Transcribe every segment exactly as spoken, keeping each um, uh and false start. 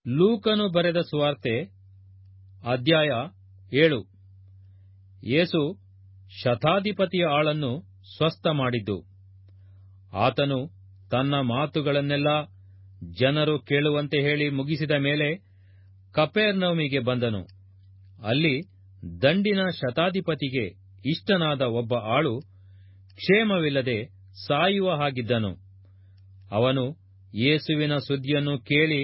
ಲೂಕನು ಬರೆದ ಸುವಾರ್ತೆ ಅಧ್ಯಾಯ ಏಳು. ಯೇಸು ಶತಾಧಿಪತಿಯ ಆಳನ್ನು ಸ್ವಸ್ಥ ಮಾಡಿದ್ದು. ಆತನು ತನ್ನ ಮಾತುಗಳನ್ನೆಲ್ಲ ಜನರು ಕೇಳುವಂತೆ ಹೇಳಿ ಮುಗಿಸಿದ ಮೇಲೆ ಕಪೆರ್ನೌಮಿಗೆ ಬಂದನು. ಅಲ್ಲಿ ದಂಡಿನ ಶತಾಧಿಪತಿಗೆ ಇಷ್ಟನಾದ ಒಬ್ಬ ಆಳು ಕ್ಷೇಮವಿಲ್ಲದೆ ಸಾಯುವ ಹಾಗಿದ್ದನು. ಅವನು ಯೇಸುವಿನ ಸುದ್ದಿಯನ್ನು ಕೇಳಿ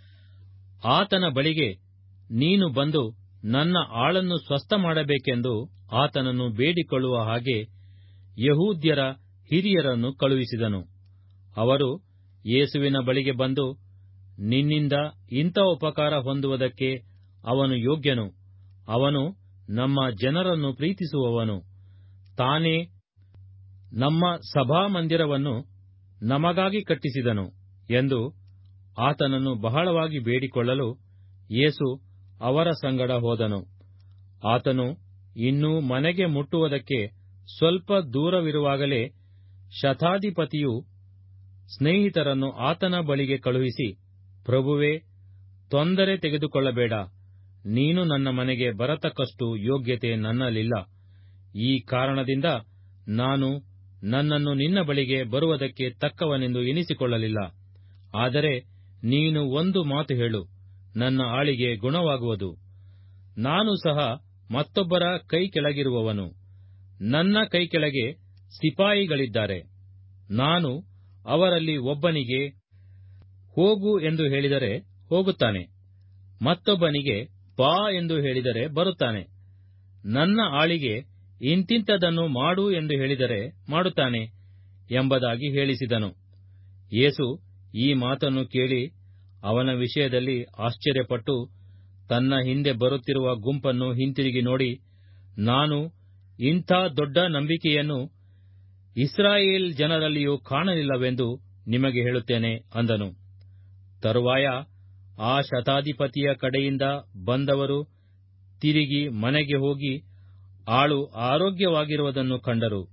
ಆತನ ಬಳಿಗೆ, ನೀನು ಬಂದು ನನ್ನ ಆಳನ್ನು ಸ್ವಸ್ಥ ಮಾಡಬೇಕೆಂದು ಆತನನ್ನು ಬೇಡಿಕೊಳ್ಳುವ ಹಾಗೆ ಯಹೂದ್ಯರ ಹಿರಿಯರನ್ನು ಕಳುಹಿಸಿದನು. ಅವರು ಯೇಸುವಿನ ಬಳಿಗೆ ಬಂದು, ನಿನ್ನಿಂದ ಇಂಥ ಉಪಕಾರ ಹೊಂದುವುದಕ್ಕೆ ಅವನು ಯೋಗ್ಯನು. ಅವನು ನಮ್ಮ ಜನರನ್ನು ಪ್ರೀತಿಸುವವನು. ತಾನೇ ನಮ್ಮ ಸಭಾಮಂದಿರವನ್ನು ನಮಗಾಗಿ ಕಟ್ಟಿಸಿದನು ಎಂದು ಆತನನ್ನು ಬಹಳವಾಗಿ ಬೇಡಿಕೊಳ್ಳಲು ಯೇಸು ಅವರ ಸಂಗಡ ಹೋದನು. ಆತನು ಇನ್ನೂ ಮನೆಗೆ ಮುಟ್ಟುವುದಕ್ಕೆ ಸ್ವಲ್ಪ ದೂರವಿರುವಾಗಲೇ ಶತಾಧಿಪತಿಯು ಸ್ನೇಹಿತರನ್ನು ಆತನ ಬಳಿಗೆ ಕಳುಹಿಸಿ, ಪ್ರಭುವೇ, ತೊಂದರೆ ತೆಗೆದುಕೊಳ್ಳಬೇಡ. ನೀನು ನನ್ನ ಮನೆಗೆ ಬರತಕ್ಕಷ್ಟು ಯೋಗ್ಯತೆ ನನ್ನಲ್ಲಿಲ್ಲ. ಈ ಕಾರಣದಿಂದ ನಾನು ನನ್ನನ್ನು ನಿನ್ನ ಬಳಿಗೆ ಬರುವುದಕ್ಕೆ ತಕ್ಕವನೆಂದು ಎನಿಸಿಕೊಳ್ಳಲಿಲ್ಲ. ಆದರೆ ನೀನು ಒಂದು ಮಾತು ಹೇಳು, ನನ್ನ ಆಳಿಗೆ ಗುಣವಾಗುವುದು. ನಾನು ಸಹ ಮತ್ತೊಬ್ಬರ ಕೈ ಕೆಳಗಿರುವವನು. ನನ್ನ ಕೈ ಕೆಳಗೆ ಸಿಪಾಯಿಗಳಿದ್ದಾರೆ. ನಾನು ಅವರಲ್ಲಿ ಒಬ್ಬನಿಗೆ ಹೋಗು ಎಂದು ಹೇಳಿದರೆ ಹೋಗುತ್ತಾನೆ, ಮತ್ತೊಬ್ಬನಿಗೆ ಬಾ ಎಂದು ಹೇಳಿದರೆ ಬರುತ್ತಾನೆ. ನನ್ನ ಆಳಿಗೆ ಇಂತಿಂಥದನ್ನು ಮಾಡು ಎಂದು ಹೇಳಿದರೆ ಮಾಡುತ್ತಾನೆ ಎಂಬುದಾಗಿ ಹೇಳಿಸಿದನು. ಯೇಸು ಈ ಮಾತನ್ನು ಕೇಳಿ ಅವನ ವಿಷಯದಲ್ಲಿ ಆಶ್ಚರ್ಯಪಟ್ಟು ತನ್ನ ಹಿಂದೆ ಬರುತ್ತಿರುವ ಗುಂಪನ್ನು ಹಿಂತಿರುಗಿ ನೋಡಿ, ನಾನು ಇಂಥ ದೊಡ್ಡ ನಂಬಿಕೆಯನ್ನು ಇಸ್ರಾಯೇಲ್ ಜನರಲ್ಲಿಯೂ ಕಾಣಲಿಲ್ಲವೆಂದು ನಿಮಗೆ ಹೇಳುತ್ತೇನೆ ಅಂದನು. ತರುವಾಯ ಆ ಶತಾಧಿಪತಿಯ ಕಡೆಯಿಂದ ಬಂದವರು ತಿರುಗಿ ಮನೆಗೆ ಹೋಗಿ ಆಳು ಆರೋಗ್ಯವಾಗಿರುವುದನ್ನು ಕಂಡರು.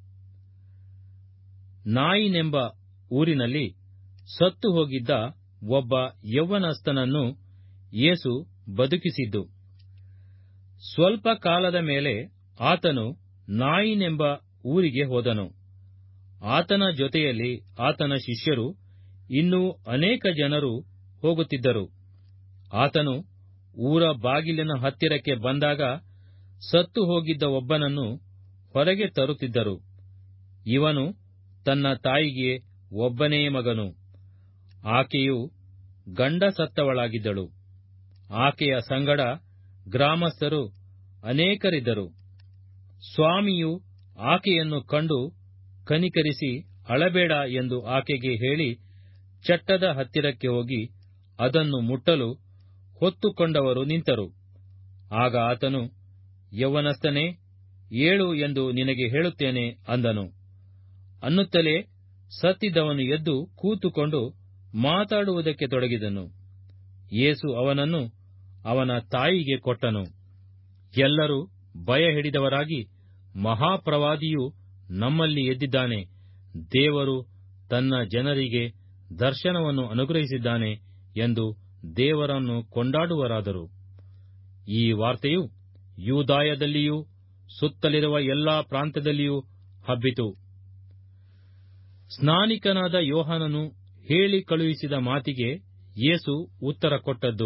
ನಾಯಿನೆಂಬ ಊರಿನಲ್ಲಿ ಸತ್ತು ಹೋಗಿದ್ದ ಒಬ್ಬ ಯೌವನಸ್ಥನನ್ನು ಯೇಸು ಬದುಕಿಸಿದ್ದು. ಸ್ವಲ್ಪ ಕಾಲದ ಮೇಲೆ ಆತನು ನಾಯಿನೆಂಬ ಊರಿಗೆ ಹೋದನು. ಆತನ ಜೊತೆಯಲ್ಲಿ ಆತನ ಶಿಷ್ಯರು ಇನ್ನೂ ಅನೇಕ ಜನರು ಹೋಗುತ್ತಿದ್ದರು. ಆತನು ಊರ ಬಾಗಿಲಿನ ಹತ್ತಿರಕ್ಕೆ ಬಂದಾಗ ಸತ್ತು ಹೋಗಿದ್ದ ಒಬ್ಬನನ್ನು ಹೊರಗೆ ತರುತ್ತಿದ್ದರು. ಇವನು ತನ್ನ ತಾಯಿಗೆ ಒಬ್ಬನೇ ಮಗನು. ಆಕೆಯು ಗಂಡ ಸತ್ತವಳಾಗಿದ್ದಳು. ಆಕೆಯ ಸಂಗಡ ಗ್ರಾಮಸ್ಥರು ಅನೇಕರಿದ್ದರು. ಸ್ವಾಮಿಯು ಆಕೆಯನ್ನು ಕಂಡು ಕನಿಕರಿಸಿ ಅಳಬೇಡ ಎಂದು ಆಕೆಗೆ ಹೇಳಿ ಚಟ್ಟದ ಹತ್ತಿರಕ್ಕೆ ಹೋಗಿ ಅದನ್ನು ಮುಟ್ಟಲು ಹೊತ್ತುಕೊಂಡವರು ನಿಂತರು. ಆಗ ಆತನು, ಯೌವನಸ್ಥನೇ, ಏಳು ಎಂದು ನಿನಗೆ ಹೇಳುತ್ತೇನೆ ಅಂದನು. ಅನ್ನುತ್ತಲೇ ಸತ್ತಿದ್ದವನು ಎದ್ದು ಕೂತುಕೊಂಡು ಮಾತಾಡುವುದಕ್ಕೆ ತೊಡಗಿದನು. ಯೇಸು ಅವನನ್ನು ಅವನ ತಾಯಿಗೆ ಕೊಟ್ಟನು. ಎಲ್ಲರೂ ಭಯ ಹಿಡಿದವರಾಗಿ, ಮಹಾಪ್ರವಾದಿಯು ನಮ್ಮಲ್ಲಿ ಎದ್ದಿದ್ದಾನೆ, ದೇವರು ತನ್ನ ಜನರಿಗೆ ದರ್ಶನವನ್ನು ಅನುಗ್ರಹಿಸಿದ್ದಾನೆ ಎಂದು ದೇವರನ್ನು ಕೊಂಡಾಡುವರಾದರು. ಈ ವಾರ್ತೆಯು ಯೂದಾಯದಲ್ಲಿಯೂ ಸುತ್ತಲಿರುವ ಎಲ್ಲಾ ಪ್ರಾಂತ್ಯದಲ್ಲಿಯೂ ಹಬ್ಬಿತು. ಸ್ನಾನಿಕನಾದ ಯೋಹಾನನು ಹೇಳಿ ಕಳುಹಿಸಿದ ಮಾತಿಗೆ ಯೇಸು ಉತ್ತರ ಕೊಟ್ಟದ್ದು.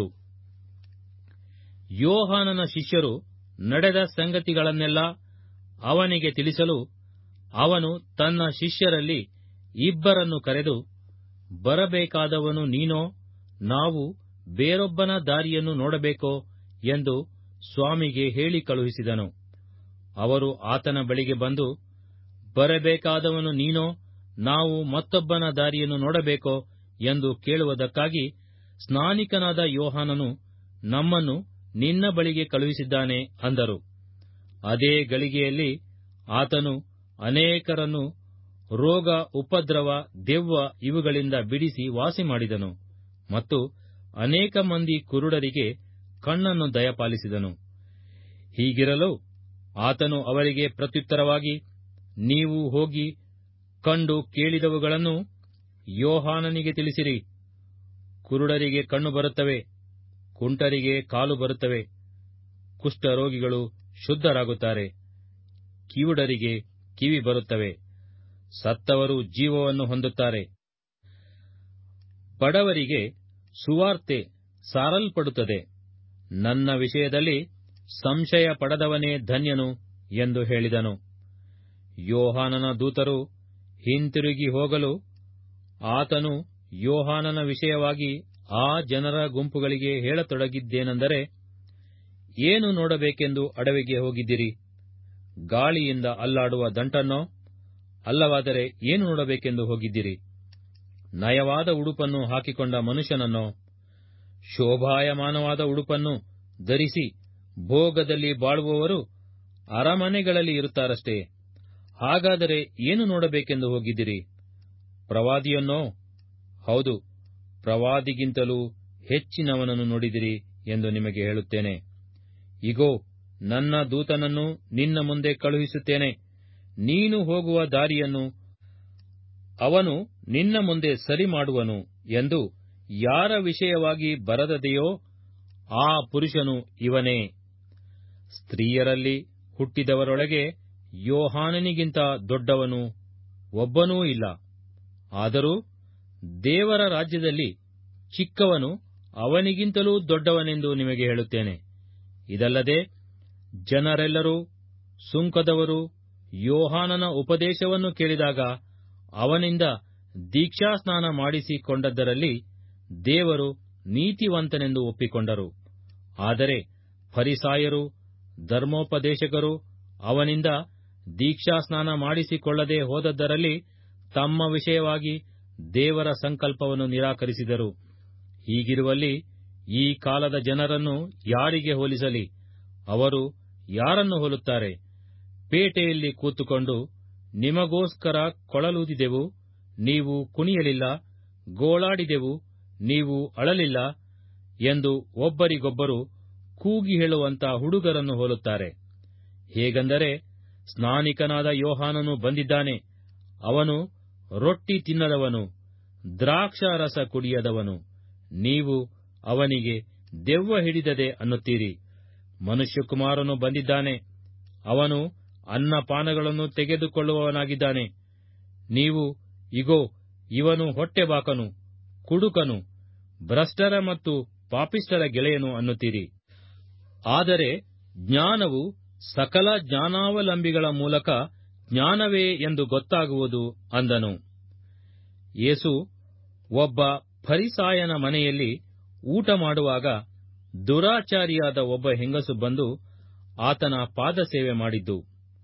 ಯೋಹಾನನ ಶಿಷ್ಯರು ನಡೆದ ಸಂಗತಿಗಳನ್ನೆಲ್ಲ ಅವನಿಗೆ ತಿಳಿಸಲು ಅವನು ತನ್ನ ಶಿಷ್ಯರಲ್ಲಿ ಇಬ್ಬರನ್ನು ಕರೆದು, ಬರಬೇಕಾದವನು ನೀನೋ, ನಾವು ಬೇರೊಬ್ಬನ ದಾರಿಯನ್ನು ನೋಡಬೇಕೋ ಎಂದು ಸ್ವಾಮಿಗೆ ಹೇಳಿ ಕಳುಹಿಸಿದನು. ಅವರು ಆತನ ಬಳಿಗೆ ಬಂದು, ಬರಬೇಕಾದವನು ನೀನೋ, ನಾವು ಮತ್ತೊಬ್ಬನ ದಾರಿಯನ್ನು ನೋಡಬೇಕೋ ಎಂದು ಕೇಳುವುದಕ್ಕಾಗಿ, ಸ್ನಾನಿಕನಾದ ಯೋಹಾನನು ನಮ್ಮನ್ನು ನಿನ್ನ ಬಳಿಗೆ ಕಳುಹಿಸಿದ್ದಾನೆ ಅಂದರು. ಅದೇ ಗಳಿಗೆಯಲ್ಲಿ ಆತನು ಅನೇಕರನ್ನು ರೋಗ, ಉಪದ್ರವ, ದೆವ್ವ ಇವುಗಳಿಂದ ಬಿಡಿಸಿ ವಾಸಿಮಾಡಿದನು ಮತ್ತು ಅನೇಕ ಮಂದಿ ಕುರುಡರಿಗೆ ಕಣ್ಣನ್ನು ದಯಪಾಲಿಸಿದನು. ಹೀಗಿರಲು ಆತನು ಅವರಿಗೆ ಪ್ರತ್ಯುತ್ತರವಾಗಿ, ನೀವು ಹೋಗಿ ಕಂಡು ಕೇಳಿದವುಗಳನ್ನು ಯೋಹಾನನಿಗೆ ತಿಳಿಸಿರಿ. ಕುರುಡರಿಗೆ ಕಣ್ಣು ಬರುತ್ತವೆ, ಕುಂಟರಿಗೆ ಕಾಲು ಬರುತ್ತವೆ, ಕುಷ್ಠರೋಗಿಗಳು ಶುದ್ಧರಾಗುತ್ತಾರೆ, ಕಿವುಡರಿಗೆ ಕಿವಿ ಬರುತ್ತವೆ, ಸತ್ತವರು ಜೀವವನ್ನು ಹೊಂದುತ್ತಾರೆ, ಬಡವರಿಗೆ ಸುವಾರ್ತೆ ಸಾರಲ್ಪಡುತ್ತದೆ. ನನ್ನ ವಿಷಯದಲ್ಲಿ ಸಂಶಯ ಪಡದವನೇ ಧನ್ಯನು ಎಂದು ಹೇಳಿದನು. ಯೋಹಾನನ ದೂತರು ಹಿಂತಿರುಗಿ ಹೋಗಲು ಆತನು ಯೋಹಾನನ ವಿಷಯವಾಗಿ ಆ ಜನರ ಗುಂಪುಗಳಿಗೆ ಹೇಳತೊಡಗಿದ್ದೇನೆಂದರೆ, ಏನು ನೋಡಬೇಕೆಂದು ಅಡವಿಗೆ ಹೋಗಿದ್ದಿರಿ? ಗಾಳಿಯಿಂದ ಅಲ್ಲಾಡುವ ದಂಟನ್ನೋ? ಅಲ್ಲವಾದರೆ ಏನು ನೋಡಬೇಕೆಂದು ಹೋಗಿದ್ದಿರಿ? ನಯವಾದ ಉಡುಪನ್ನು ಹಾಕಿಕೊಂಡ ಮನುಷ್ಯನನ್ನೋ? ಶೋಭಾಯಮಾನವಾದ ಉಡುಪನ್ನು ಧರಿಸಿ ಭೋಗದಲ್ಲಿ ಬಾಳುವವರು ಅರಮನೆಗಳಲ್ಲಿ ಇರುತ್ತಾರಷ್ಟೇ. ಹಾಗಾದರೆ ಏನು ನೋಡಬೇಕೆಂದು ಹೋಗಿದ್ದಿರಿ? ಪ್ರವಾದಿಯನ್ನೋ? ಹೌದು, ಪ್ರವಾದಿಗಿಂತಲೂ ಹೆಚ್ಚಿನವನನ್ನು ನೋಡಿದಿರಿ ಎಂದು ನಿಮಗೆ ಹೇಳುತ್ತೇನೆ. ಇಗೋ, ನನ್ನ ದೂತನನ್ನು ನಿನ್ನ ಮುಂದೆ ಕಳುಹಿಸುತ್ತೇನೆ. ನೀನು ಹೋಗುವ ದಾರಿಯನ್ನು ಅವನು ನಿನ್ನ ಮುಂದೆ ಸರಿ ಮಾಡುವನು ಎಂದು ಯಾರ ವಿಷಯವಾಗಿ ಬರೆದದೆಯೋ ಆ ಪುರುಷನು ಇವನೇ. ಸ್ತ್ರೀಯರಲ್ಲಿ ಹುಟ್ಟಿದವರೊಳಗೆ ಯೋಹಾನನಿಗಿಂತ ದೊಡ್ಡವನು ಒಬ್ಬನೂ ಇಲ್ಲ. ಆದರೂ ದೇವರ ರಾಜ್ಯದಲ್ಲಿ ಚಿಕ್ಕವನು ಅವನಿಗಿಂತಲೂ ದೊಡ್ಡವನೆಂದು ನಿಮಗೆ ಹೇಳುತ್ತೇನೆ. ಇದಲ್ಲದೆ ಜನರೆಲ್ಲರೂ ಸುಂಕದವರು ಯೋಹಾನನ ಉಪದೇಶವನ್ನು ಕೇಳಿದಾಗ ಅವನಿಂದ ದೀಕ್ಷಾಸ್ನಾನ ಮಾಡಿಸಿಕೊಂಡದ್ದರಲ್ಲಿ ದೇವರು ನೀತಿವಂತನೆಂದು ಒಪ್ಪಿಕೊಂಡರು. ಆದರೆ ಫರಿಸಾಯರು, ಧರ್ಮೋಪದೇಶಕರು ಅವನಿಂದ ದೀಕ್ಷಾಸ್ನಾನ ಮಾಡಿಸಿಕೊಳ್ಳದೆ ಹೋದದ್ದರಲ್ಲಿ ತಮ್ಮ ವಿಷಯವಾಗಿ ದೇವರ ಸಂಕಲ್ಪವನ್ನು ನಿರಾಕರಿಸಿದರು. ಹೀಗಿರುವಲ್ಲಿ ಈ ಕಾಲದ ಜನರನ್ನು ಯಾರಿಗೆ ಹೋಲಿಸಲಿ? ಅವರು ಯಾರನ್ನು ಹೋಲುತ್ತಾರೆ? ಪೇಟೆಯಲ್ಲಿ ಕೂತುಕೊಂಡು ನಿಮಗೋಸ್ಕರ ಕೊಳಲೂದಿದೆವು, ನೀವು ಕುಣಿಯಲಿಲ್ಲ, ಗೋಳಾಡಿದೆವು, ನೀವು ಅಳಲಿಲ್ಲ ಎಂದು ಒಬ್ಬರಿಗೊಬ್ಬರು ಕೂಗಿ ಹೇಳುವಂತ ಹುಡುಗರನ್ನು ಹೋಲುತ್ತಾರೆ. ಹೇಗೆಂದರೆ, ಸ್ನಾನಿಕನಾದ ಯೋಹಾನನು ಬಂದಿದ್ದಾನೆ. ಅವನು ರೊಟ್ಟಿ ತಿನ್ನದವನು, ದ್ರಾಕ್ಷಾರಸ ಕುಡಿಯದವನು. ನೀವು ಅವನಿಗೆ ದೆವ್ವ ಹಿಡಿದದೆ ಅನ್ನುತ್ತೀರಿ. ಮನುಷ್ಯಕುಮಾರನು ಬಂದಿದ್ದಾನೆ. ಅವನು ಅನ್ನಪಾನಗಳನ್ನು ತೆಗೆದುಕೊಳ್ಳುವವನಾಗಿದ್ದಾನೆ. ನೀವು, ಇಗೋ, ಇವನು ಹೊಟ್ಟೆಬಾಕನು, ಕುಡುಕನು, ಭ್ರಷ್ಟರ ಮತ್ತು ಪಾಪಿಷ್ಠರ ಗೆಳೆಯನು ಅನ್ನುತ್ತೀರಿ. ಆದರೆ ಜ್ಞಾನವು ಸಕಲ ಜ್ಞಾನಾವಲಂಬಿಗಳ ಮೂಲಕ ಜ್ಞಾನವೇ ಎಂದು ಗೊತ್ತಾಗುವುದು ಅಂದನು. ಯೇಸು ಒಬ್ಬ ಫರಿಸಾಯನ ಮನೆಯಲ್ಲಿ ಊಟ ಮಾಡುವಾಗ ದುರಾಚಾರಿಯಾದ ಒಬ್ಬ ಹೆಂಗಸು ಬಂದು ಆತನ ಪಾದಸೇವೆ ಮಾಡಿದ್ದು.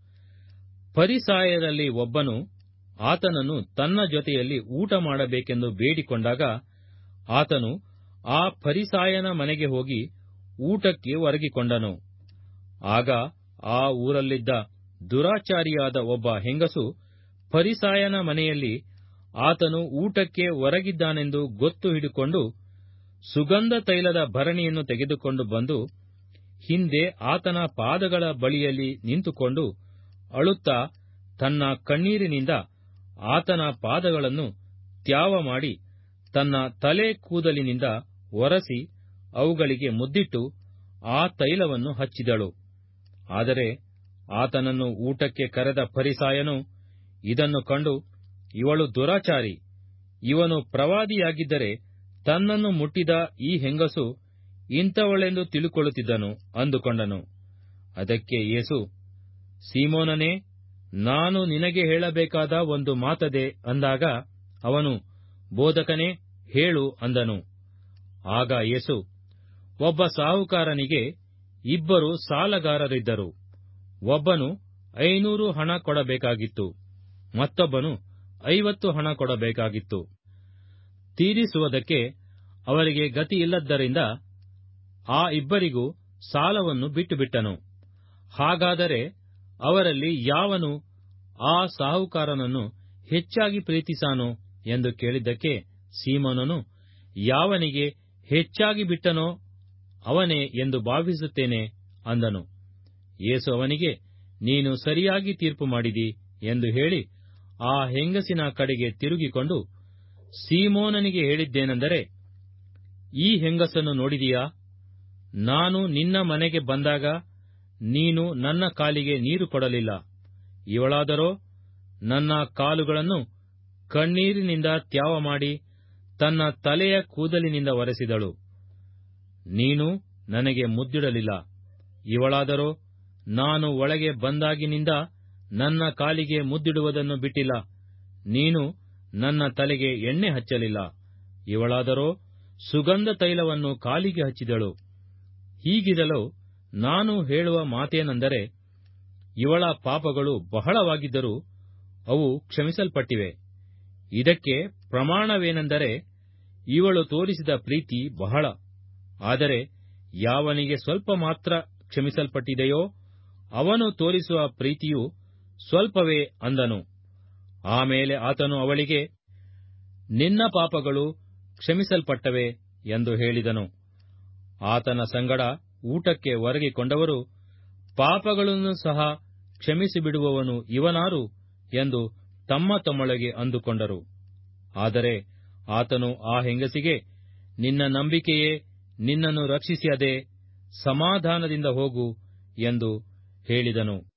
ಫರಿಸಾಯರಲ್ಲಿ ಒಬ್ಬನು ಆತನನ್ನು ತನ್ನ ಜೊತೆಯಲ್ಲಿ ಊಟ ಮಾಡಬೇಕೆಂದು ಬೇಡಿಕೊಂಡಾಗ ಆತನು ಆ ಫರಿಸಾಯನ ಮನೆಗೆ ಹೋಗಿ ಊಟಕ್ಕೆ ಒರಗಿಕೊಂಡನು. ಆಗ ಆ ಊರಲ್ಲಿದ್ದ ದುರಾಚಾರಿಯಾದ ಒಬ್ಬ ಹೆಂಗಸು ಫರಿಸಾಯನ ಮನೆಯಲ್ಲಿ ಆತನು ಊಟಕ್ಕೆ ಹೊರಗಿದ್ದಾನೆಂದು ಗೊತ್ತು ಹಿಡಿಕೊಂಡು ಸುಗಂಧ ತೈಲದ ಭರಣಿಯನ್ನು ತೆಗೆದುಕೊಂಡು ಬಂದು ಹಿಂದೆ ಆತನ ಪಾದಗಳ ಬಳಿಯಲ್ಲಿ ನಿಂತುಕೊಂಡು ಅಳುತ್ತಾ ತನ್ನ ಕಣ್ಣೀರಿನಿಂದ ಆತನ ಪಾದಗಳನ್ನು ತ್ಯಾವ ಮಾಡಿ ತನ್ನ ತಲೆ ಕೂದಲಿನಿಂದ ಒರಸಿ ಅವುಗಳಿಗೆ ಮುದ್ದಿಟ್ಟು ಆ ತೈಲವನ್ನು ಹಚ್ಚಿದಳು. ಆದರೆ ಆತನನ್ನು ಊಟಕ್ಕೆ ಕರೆದ ಫರಿಸಾಯನು ಇದನ್ನು ಕಂಡು, ಇವಳು ದುರಾಚಾರಿ, ಇವನು ಪ್ರವಾದಿಯಾಗಿದ್ದರೆ ತನ್ನನ್ನು ಮುಟ್ಟಿದ ಈ ಹೆಂಗಸು ಇಂಥವಳೆಂದು ತಿಳುಕೊಳ್ಳುತ್ತಿದ್ದನು ಅಂದುಕೊಂಡನು. ಅದಕ್ಕೆ ಯೇಸು, ಸೀಮೋನನೇ, ನಾನು ನಿನಗೆ ಹೇಳಬೇಕಾದ ಒಂದು ಮಾತದೆ ಅಂದಾಗ ಅವನು, ಬೋಧಕನೇ, ಹೇಳು ಅಂದನು. ಆಗ ಯೇಸು, ಒಬ್ಬ ಸಾಹುಕಾರನಿಗೆ ಇಬ್ಬರು ಸಾಲಗಾರರಿದ್ದರು. ಒಬ್ಬನು ಐನೂರು ಹಣ ಕೊಡಬೇಕಾಗಿತ್ತು, ಮತ್ತೊಬ್ಬನು ಐವತ್ತು ಹಣ ಕೊಡಬೇಕಾಗಿತ್ತು. ತೀರಿಸುವುದಕ್ಕೆ ಅವರಿಗೆ ಗತಿಯಿಲ್ಲದ್ದರಿಂದ ಆ ಇಬ್ಬರಿಗೂ ಸಾಲವನ್ನು ಬಿಟ್ಟುಬಿಟ್ಟನು. ಹಾಗಾದರೆ ಅವರಲ್ಲಿ ಯಾವನು ಆ ಸಾಹುಕಾರನನ್ನು ಹೆಚ್ಚಾಗಿ ಪ್ರೀತಿಸಾನೋ ಎಂದು ಕೇಳಿದ್ದಕ್ಕೆ ಸೀಮೋನನು, ಯಾವನಿಗೆ ಹೆಚ್ಚಾಗಿ ಬಿಟ್ಟನೋ ಅವನೇ ಎಂದು ಭಾವಿಸುತ್ತೇನೆ ಅಂದನು. ಯೇಸು ಅವನಿಗೆ, ನೀನು ಸರಿಯಾಗಿ ತೀರ್ಪು ಮಾಡಿದಿ ಎಂದು ಹೇಳಿ ಆ ಹೆಂಗಸಿನ ಕಡೆಗೆ ತಿರುಗಿಕೊಂಡು ಸೀಮೋನನಿಗೆ ಹೇಳಿದ್ದೇನೆಂದರೆ, ಈ ಹೆಂಗಸನ್ನು ನೋಡಿದೀಯಾ? ನಾನು ನಿನ್ನ ಮನೆಗೆ ಬಂದಾಗ ನೀನು ನನ್ನ ಕಾಲಿಗೆ ನೀರು ಕೊಡಲಿಲ್ಲ. ಇವಳಾದರೋ ನನ್ನ ಕಾಲುಗಳನ್ನು ಕಣ್ಣೀರಿನಿಂದ ತ್ಯಾವ ಮಾಡಿ ತನ್ನ ತಲೆಯ ಕೂದಲಿನಿಂದ ಒರೆಸಿದಳು. ನೀನು ನನಗೆ ಮುದ್ದಿಡಲಿಲ್ಲ. ಇವಳಾದರೋ ನಾನು ಒಳಗೆ ಬಂದಾಗಿನಿಂದ ನನ್ನ ಕಾಲಿಗೆ ಮುದ್ದಿಡುವುದನ್ನು ಬಿಟ್ಟಿಲ್ಲ. ನೀನು ನನ್ನ ತಲೆಗೆ ಎಣ್ಣೆ ಹಚ್ಚಲಿಲ್ಲ. ಇವಳಾದರೋ ಸುಗಂಧ ತೈಲವನ್ನು ಕಾಲಿಗೆ ಹಚ್ಚಿದಳು. ಹೀಗಿರಲು ನಾನು ಹೇಳುವ ಮಾತೇನೆಂದರೆ, ಇವಳ ಪಾಪಗಳು ಬಹಳವಾಗಿದ್ದರೂ ಅವು ಕ್ಷಮಿಸಲ್ಪಟ್ಟಿವೆ. ಇದಕ್ಕೆ ಪ್ರಮಾಣವೇನೆಂದರೆ, ಇವಳು ತೋರಿಸಿದ ಪ್ರೀತಿ ಬಹಳ. ಆದರೆ ಯಾವನಿಗೆ ಸ್ವಲ್ಪ ಮಾತ್ರ ಕ್ಷಮಿಸಲ್ಪಟ್ಟಿದೆಯೋ ಅವನು ತೋರಿಸುವ ಪ್ರೀತಿಯು ಸ್ವಲ್ಪವೇ ಅಂದನು. ಆಮೇಲೆ ಆತನು ಅವಳಿಗೆ, ನಿನ್ನ ಪಾಪಗಳು ಕ್ಷಮಿಸಲ್ಪಟ್ಟವೆ ಎಂದು ಹೇಳಿದನು. ಆತನ ಸಂಗಡ ಊಟಕ್ಕೆ ಒರಗಿಕೊಂಡವರು, ಪಾಪಗಳನ್ನು ಸಹ ಕ್ಷಮಿಸಿಬಿಡುವವನು ಇವನಾರು ಎಂದು ತಮ್ಮ ತಮ್ಮೊಳಗೆ ಅಂದುಕೊಂಡರು. ಆದರೆ ಆತನು ಆ ಹೆಂಗಸಿಗೆ, ನಿನ್ನ ನಂಬಿಕೆಯೇ ನಿನ್ನನ್ನು ರಕ್ಷಿಸಿಯದೆ, ಸಮಾಧಾನದಿಂದ ಹೋಗು ಎಂದು ಹೇಳಿದನು.